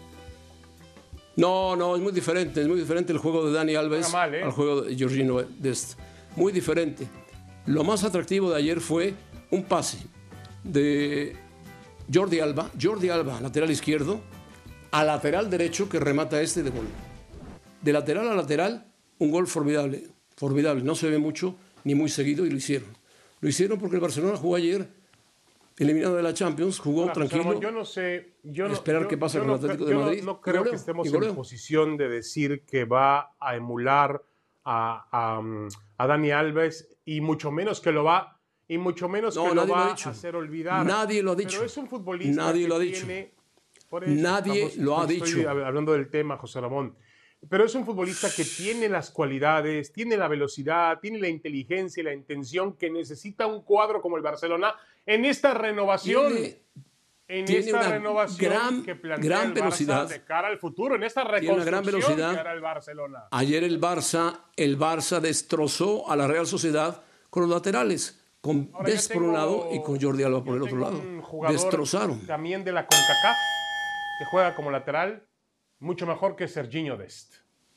No, es muy diferente el juego de Dani Alves al juego de Georginio Dest. Muy diferente. Lo más atractivo de ayer fue un pase de Jordi Alba, lateral izquierdo, a lateral derecho que remata de gol. De lateral a lateral, un gol formidable. No se ve mucho ni muy seguido y lo hicieron. Lo hicieron porque el Barcelona jugó ayer, eliminado de la Champions, jugó tranquilo. Yo no sé. Esperar qué pasa con el Atlético de Madrid. No creo que estemos en posición de decir que va a emular a Dani Alves y mucho menos que lo va a hacer olvidar. Nadie lo ha dicho. Pero es un futbolista Nadie lo ha dicho. Nadie lo ha dicho. Estoy hablando del tema, José Ramón. Pero es un futbolista que tiene las cualidades, tiene la velocidad, tiene la inteligencia y la intención que necesita un cuadro como el Barcelona en esta renovación. Tiene una gran velocidad de cara al futuro, en esta reconstrucción que hará el Barcelona. Ayer el Barça destrozó a la Real Sociedad con los laterales, con Dest por un lado y con Jordi Alba por el otro lado. Destrozaron. También de la CONCACAF, que juega como lateral, mucho mejor que Serginho Dest.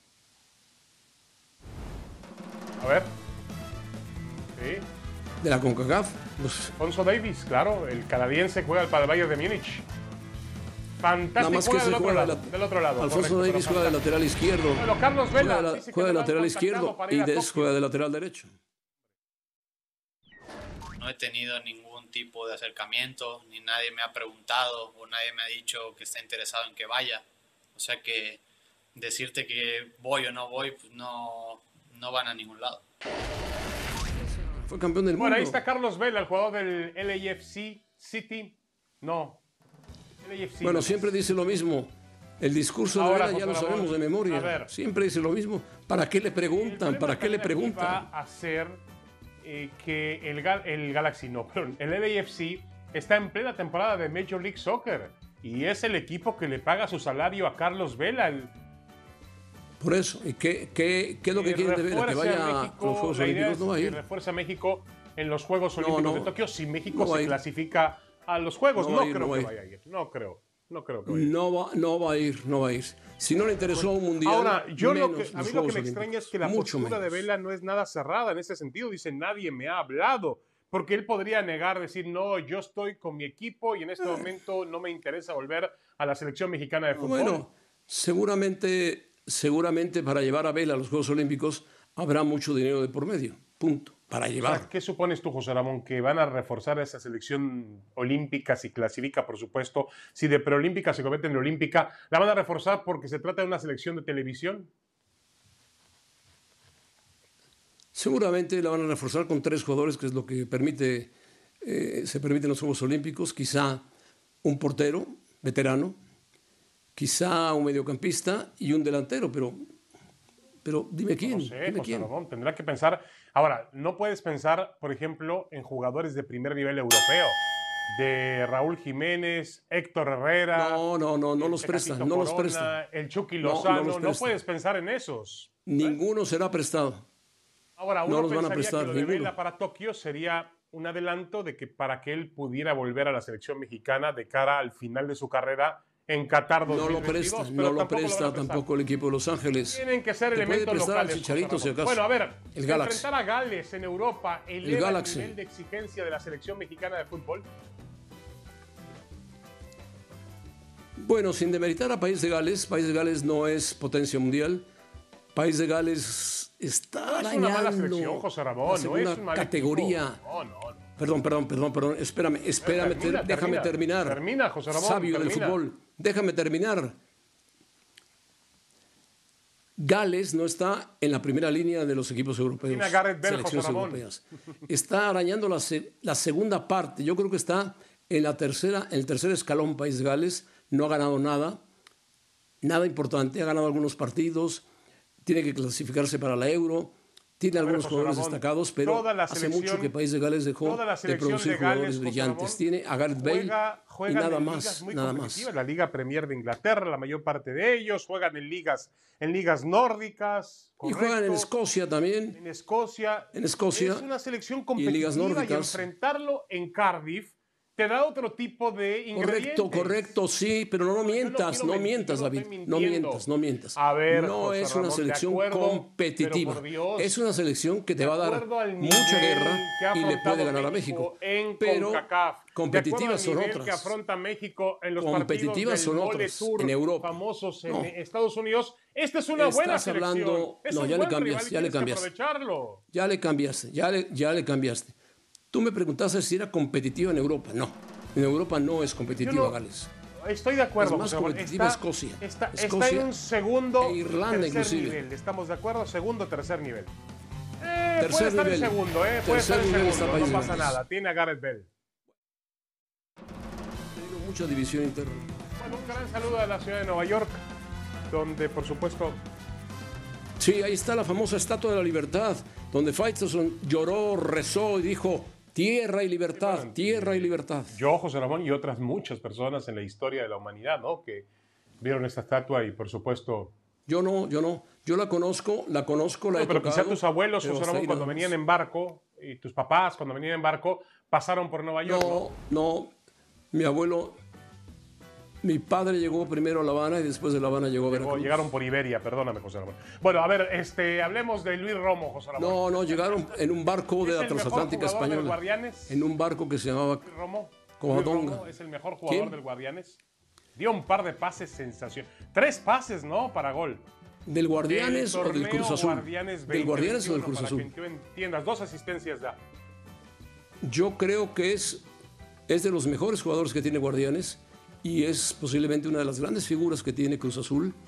A ver. Sí. De la CONCACAF. Alfonso Davies, claro, el canadiense juega para el Bayern de Múnich. Fantástico, juega del otro lado. Alfonso Davies juega de lateral izquierdo. Bueno, Carlos Vela juega de lateral izquierdo y Dest juega de lateral derecho. No he tenido ningún tipo de acercamiento, ni nadie me ha preguntado o nadie me ha dicho que está interesado en que vaya. O sea que decirte que voy o no voy, pues no van a ningún lado. Fue campeón del mundo. Bueno, ahí está Carlos Vela, el jugador del LAFC City. No. LAFC. Bueno, siempre dice lo mismo. El discurso de Ahora, Vela ya lo José sabemos Ramón, de memoria. a ver. Siempre dice lo mismo. ¿Para qué le preguntan? ¿Para qué le preguntan? Va a hacer que el Galaxy, no, perdón, el LAFC está en plena temporada de Major League Soccer y es el equipo que le paga su salario a Carlos Vela. Por eso. ¿Y qué es lo que quieren de Vela? ¿Que vaya a los Juegos Olímpicos? No va a ir. Que refuerce a México en los Juegos Olímpicos de Tokio si México se ir. clasifica a los Juegos. No creo que vaya a ir. No creo que vaya a ir. No va a ir. Si no le interesó a un mundial. Ahora, a mí lo que me Olímpicos. extraña es que la postura de Vela no es nada cerrada en ese sentido. Dice, nadie me ha hablado. Porque él podría negar, decir, no, yo estoy con mi equipo y en este momento no me interesa volver a la selección mexicana de fútbol. Bueno, seguramente para llevar a Vela a los Juegos Olímpicos habrá mucho dinero de por medio. Punto. Para llevar. O sea, ¿qué supones tú, José Ramón? ¿Que van a reforzar esa selección olímpica si clasifica, por supuesto? Si de preolímpica se convierte en olímpica, ¿la van a reforzar porque se trata de una selección de televisión? Seguramente la van a reforzar con 3 jugadores, que es lo que se permite en los Juegos Olímpicos. Quizá un portero veterano, quizá un mediocampista y un delantero, pero dime quién. No sé, dime José quién. Ramón, tendrá que pensar. Ahora, no puedes pensar, por ejemplo, en jugadores de primer nivel europeo, de Raúl Jiménez, Héctor Herrera. No los prestan, Tecatito no los Corona, prestan. El Chucky Lozano, los no prestan. puedes pensar en esos. Ninguno será prestado. Ahora, uno No los van a pensaría prestar, que lo de ninguno. Vela para Tokio sería un adelanto de que para que él pudiera volver a la selección mexicana de cara al final de su carrera en Qatar 2022. No lo presta tampoco el equipo de Los Ángeles. Tienen que ser Te puede elementos prestar al locales. Chicharito, José si Ramón. acaso. Bueno, a ver, El Galaxy. enfrentar a Gales en Europa eleva el Galaxy. nivel de exigencia de la selección mexicana de fútbol. Bueno, sin demeritar a País de Gales no es potencia mundial. País de Gales está No es una mala arañando selección, José Ramón, la no es segunda un mal categoría. equipo. No. Perdón, espérame, déjame terminar. Termina, José Ramón. Sabio del termina. fútbol, déjame terminar. Gales no está en la primera línea de los equipos europeos. Tiene a Gareth Bale, José selecciones Ramón. europeas. Está arañando la segunda parte. Yo creo que está en el tercer escalón País de Gales. No ha ganado nada importante. Ha ganado algunos partidos. Tiene que clasificarse para la Euro. Tiene algunos José jugadores Ramón, destacados, pero toda la hace mucho que País de Gales dejó toda la de selección producir de Gales, jugadores José brillantes. Ramón, Tiene a Gareth Bale y juegan nada en más. ligas muy Nada más. competitivas. La Liga Premier de Inglaterra, la mayor parte de ellos, juegan en ligas nórdicas. Y juegan en correcto. Escocia también. En Escocia. Es una selección y en ligas competitiva y nórdicas. enfrentarlo en Cardiff te da otro tipo de ingredientes. Correcto, sí, pero no mientas, quiero no mientas, mentir, David, no estoy no mientas. A ver, no José es una Ramón, de selección acuerdo, competitiva. pero por Dios, es una selección que te va a dar acuerdo al nivel mucha guerra que ha y le puede afrontado ganar a México. en Pero CONCACAF, competitivas de acuerdo son al nivel que otras. afronta México en los Competitivas partidos son del otras, Mole Tour en Europa. famosos en No. Estados Unidos. Esta es una buena Estás selección. hablando- Es no, un ya le buen cambias, rival y ya le tienes que cambias. aprovecharlo. Ya le cambiaste. Tú me preguntaste si era competitiva en Europa. No, en Europa no es competitiva Yo no- Gales. Estoy de acuerdo. Es más José Ramón. competitiva Escocia. Está Escocia en un segundo, e Irlanda, tercer inclusive. nivel. ¿Estamos de acuerdo? Segundo, tercer nivel. Tercer puede estar nivel. en segundo, puede Tercer estar en nivel está segundo. País No de pasa Gales. nada. Tiene a Gareth Bale. Tengo mucha división interna. Bueno, un gran saludo a la ciudad de Nueva York, donde, por supuesto, Sí, ahí está la famosa Estatua de la Libertad, donde Faitelson lloró, rezó y dijo, tierra y libertad, tierra y libertad. yo, José Ramón, y otras muchas personas en la historia de la humanidad, ¿no? Que vieron esta estatua y, por supuesto... Yo no. Yo la conozco, la he pero tocado. quizá tus abuelos, pero José hasta Ramón, ahí cuando nada más. venían en barco, y tus papás, cuando venían en barco, pasaron por Nueva York, ¿no? No, mi abuelo, mi padre llegó primero a La Habana y después de La Habana llegó a Veracruz. Llegaron por Iberia, perdóname, José Ramón. Bueno, a ver, hablemos de Luis Romo, José Ramón. No, llegaron en un barco de ¿Es la el mejor transatlántica jugador del española. Guardianes? En un barco que se llamaba Luis Romo. Covadonga. Luis Romo es el mejor jugador ¿Quién? del Guardianes. Dio un par de pases sensacionales. 3 pases, ¿no? Para gol. ¿Del Guardianes o del Cruz Azul? Guardianes ¿Del Guardianes o del 2021, Cruz para Azul? que tú entiendas, 2 asistencias da. Yo creo que es de los mejores jugadores que tiene Guardianes y es posiblemente una de las grandes figuras que tiene Cruz Azul.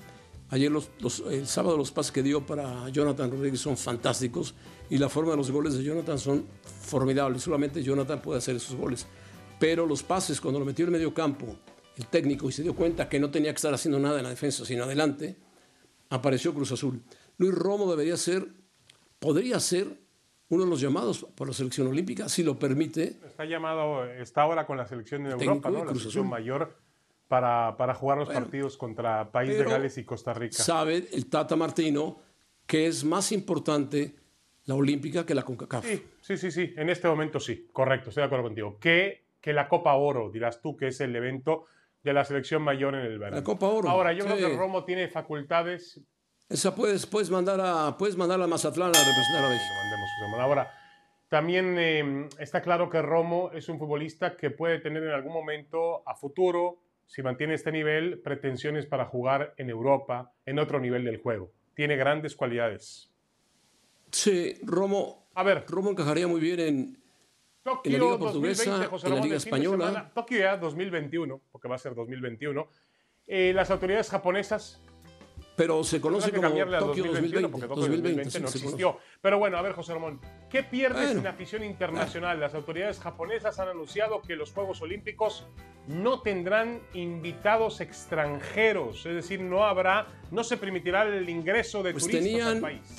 El sábado los pases que dio para Jonathan Rodríguez son fantásticos y la forma de los goles de Jonathan son formidables. Solamente Jonathan puede hacer esos goles. Pero los pases, cuando lo metió en medio campo, el técnico, y se dio cuenta que no tenía que estar haciendo nada en la defensa, sino adelante, apareció Cruz Azul. Luis Romo podría ser uno de los llamados por la selección olímpica, si lo permite. Está ahora con la selección de Europa, ¿no? La selección mayor para jugar los partidos contra País de Gales y Costa Rica. Sabe el Tata Martino que es más importante la olímpica que la CONCACAF. Sí. En este momento sí, correcto, estoy de acuerdo contigo. Que la Copa Oro, dirás tú, que es el evento de la selección mayor en el verano. La Copa Oro. Ahora, yo creo que Romo tiene facultades. Esa puedes mandar a Mazatlán a representar a México. Ahora, también está claro que Romo es un futbolista que puede tener en algún momento a futuro, si mantiene este nivel, pretensiones para jugar en Europa, en otro nivel del juego. Tiene grandes cualidades. Sí, Romo encajaría muy bien en la Liga Portuguesa, en la Liga Española. Tokio ya 2021, porque va a ser 2021. Las autoridades japonesas... Pero se conoce como Tokio 2020. Porque Tokio 2020 no existió. Pero bueno, a ver, José Ramón, ¿qué pierdes en afición internacional? Las autoridades japonesas han anunciado que los Juegos Olímpicos no tendrán invitados extranjeros. Es decir, no se permitirá el ingreso de turistas al país.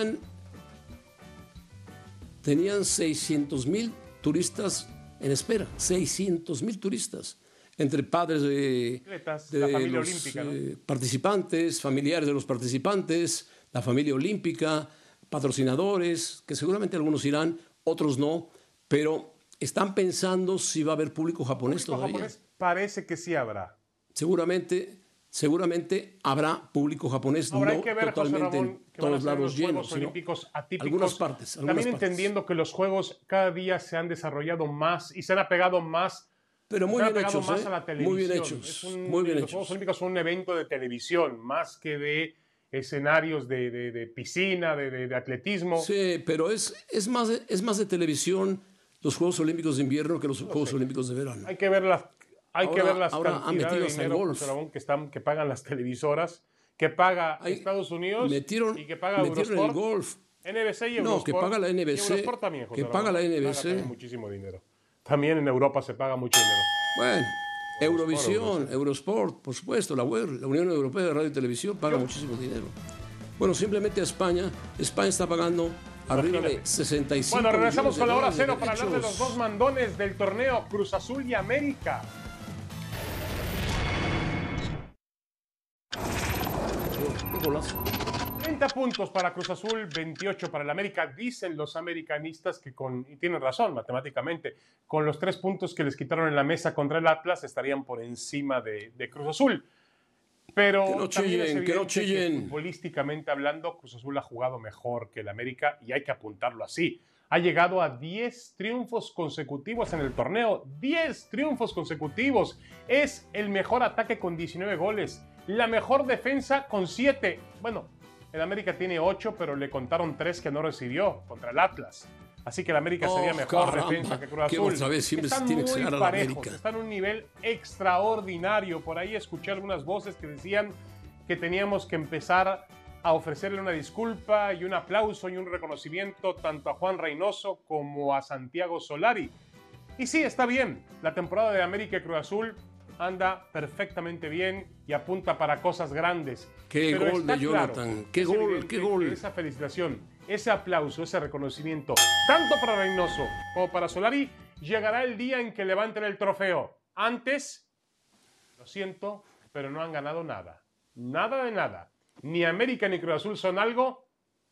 Tenían 600,000 turistas en espera. 600,000 turistas. Entre padres de la familia los olímpica, ¿no? Participantes, familiares de los participantes, la familia olímpica, patrocinadores, que seguramente algunos irán, otros no, pero están pensando si va a haber público japonés todavía. Japonés parece que sí habrá. Seguramente habrá público japonés, ahora no hay que ver, totalmente José Ramón, en todos lados los llenos, Juegos Olímpicos atípicos. Algunas partes. También entendiendo que los Juegos cada día se han desarrollado más y se han apegado más. Pero muy bien hechos, más a la televisión. Muy bien hechos. Los Juegos Olímpicos son un evento de televisión, más que de escenarios de piscina, de atletismo. Sí, pero es más de televisión los Juegos Olímpicos de invierno que los Juegos Olímpicos de verano. Hay que ver las cantidades de dinero que pagan las televisoras, que paga Estados Unidos y que paga Eurosport. El golf. NBC y Eurosport. No, que paga la NBC. Y Eurosport también, José que paga la NBC. Paga muchísimo dinero. También en Europa se paga mucho dinero. Bueno, Eurovisión, Eurosport, por supuesto, la UER, la Unión Europea de Radio y Televisión, paga muchísimo dinero. Bueno, simplemente a España está pagando arriba de 65 Bueno, regresamos con la hora cero para derechos. hablar de los dos mandones del torneo, Cruz Azul y América. Qué golazo. 30 puntos para Cruz Azul, 28 para el América. Dicen los americanistas que y tienen razón matemáticamente, con los 3 puntos que les quitaron en la mesa contra el Atlas estarían por encima de Cruz Azul. Pero que no chillen, que futbolísticamente hablando, Cruz Azul ha jugado mejor que el América y hay que apuntarlo así. Ha llegado a 10 triunfos consecutivos en el torneo. 10 triunfos consecutivos. Es el mejor ataque con 19 goles. La mejor defensa con 7. Bueno, el América tiene 8, pero le contaron 3 que no recibió contra el Atlas. Así que el América sería mejor defensa que Cruz Azul. Están muy parejos, están en un nivel extraordinario. Por ahí escuché algunas voces que decían que teníamos que empezar a ofrecerle una disculpa y un aplauso y un reconocimiento tanto a Juan Reynoso como a Santiago Solari. Y sí, está bien. La temporada de América y Cruz Azul anda perfectamente bien y apunta para cosas grandes. ¡Qué gol de Jonathan! ¡Qué gol! Esa felicitación, ese aplauso, ese reconocimiento, tanto para Reynoso como para Solari, llegará el día en que levanten el trofeo. Antes, lo siento, pero no han ganado nada. Nada de nada. Ni América ni Cruz Azul son algo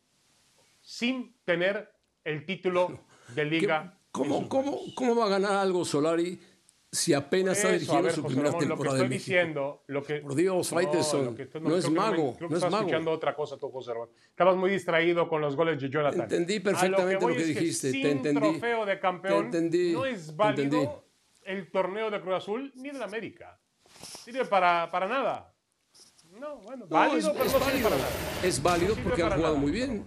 sin tener el título de Liga. ¿Cómo va a ganar algo Solari si apenas está dirigiendo su primera temporada de México? Por Dios, Faitelson, no es mago. Creo que estás escuchando otra cosa tú, José Ramón. Estabas muy distraído con los goles de Jonathan. Entendí perfectamente lo que dijiste. Sin trofeo de campeón no es válido el torneo de Cruz Azul ni del América. Sirve para nada. No, bueno, válido, pero no sirve para nada. Es válido porque han jugado muy bien.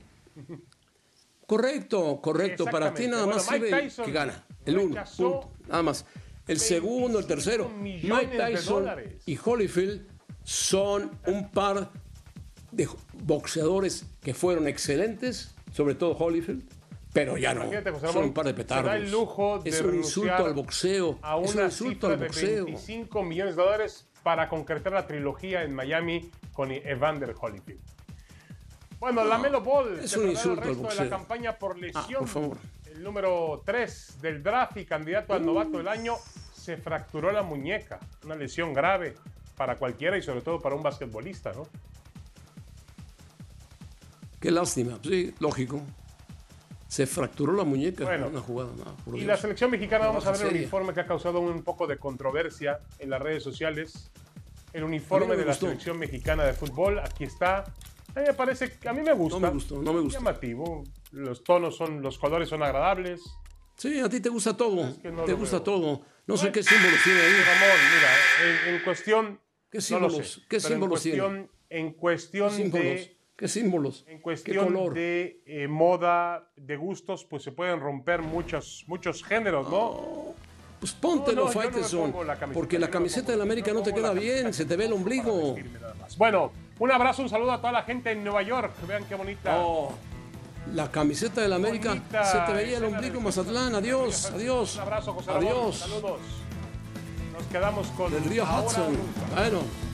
Correcto. Para ti nada más sirve que gana. El 1, punto. Nada más. El segundo, el tercero. Mike Tyson y Holyfield son un par de boxeadores que fueron excelentes, sobre todo Holyfield, pero ya no. Imagínate, José Son Ramón, un par de petardos. se da el lujo de es un insulto renunciar al boxeo. a Es un una insulto cifra al de boxeo. $25 millones para concretar la trilogía en Miami con Evander Holyfield. Bueno, la Melo Ball es se un perderá el insulto al resto de la boxeo. campaña por lesión. por favor. El número 3 del draft y candidato al novato del año se fracturó la muñeca. Una lesión grave para cualquiera y sobre todo para un basquetbolista, ¿no? Qué lástima. Sí, lógico. Se fracturó la muñeca Bueno, en una jugada. No, por Y Dios. la selección mexicana, vamos a baja ver el seria. uniforme que ha causado un poco de controversia en las redes sociales. El A uniforme mí no me de la gustó. selección mexicana de fútbol. Aquí está. A mí me parece, a mí me gusta. No me gustó, no me gustó. Llamativo. Los tonos los colores son agradables. Sí, a ti te gusta todo. Es que no te lo gusta veo. todo. No sé qué símbolos tiene ahí. Ramón, mira, en cuestión. ¿Qué no símbolos? lo sé, ¿Qué pero símbolos en ¿Qué cuestión símbolos? de. ¿Qué símbolos? En ¿Qué cuestión color? de moda, de gustos, pues se pueden romper muchos géneros, ¿no? Pues póntelo, No, yo no me Faitelson, pongo la camiseta, porque yo la no me camiseta pongo- de la América yo no me te pongo queda la bien, camiseta se te ve el para ombligo. vestirme nada más. Bueno, un abrazo, un saludo a toda la gente en Nueva York. Vean qué bonita. Oh, la camiseta de la América, bonita se te veía el escena ombligo, del- Mazatlán. Adiós, adiós. Un abrazo, José Ramón. Adiós. Saludos. Nos quedamos con Del río Ahora Hudson. Nunca. Bueno.